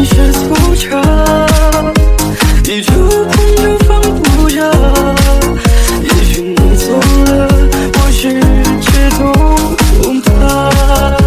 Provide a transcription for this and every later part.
是粗茶，一触碰就放不下。也许你错了，我是只懂他。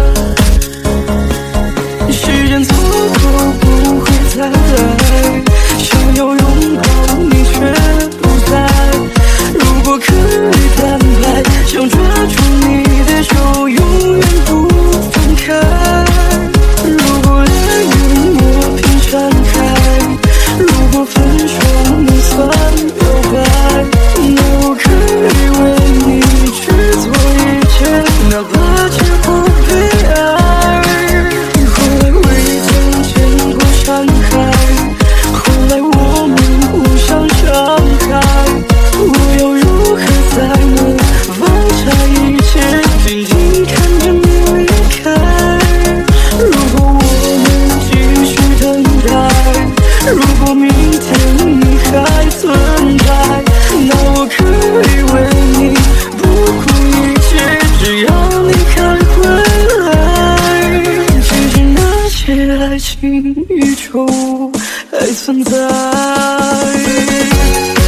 时间错过不会再来，想要拥抱你却不在。如果可以坦白，想抓住你的手，永远不放开。如果恋人我凭闪开，如果分手能算表白，那我可以为你去做一切，哪怕结果悲哀。后来未曾见过山海，后来我们互相伤害，我要如何才能放下一切，静静看着你离开？如果我能继续等待，如果明天你还存在，那我可以为你不顾一切，只要你还回来。其实那些爱情与愁还存在。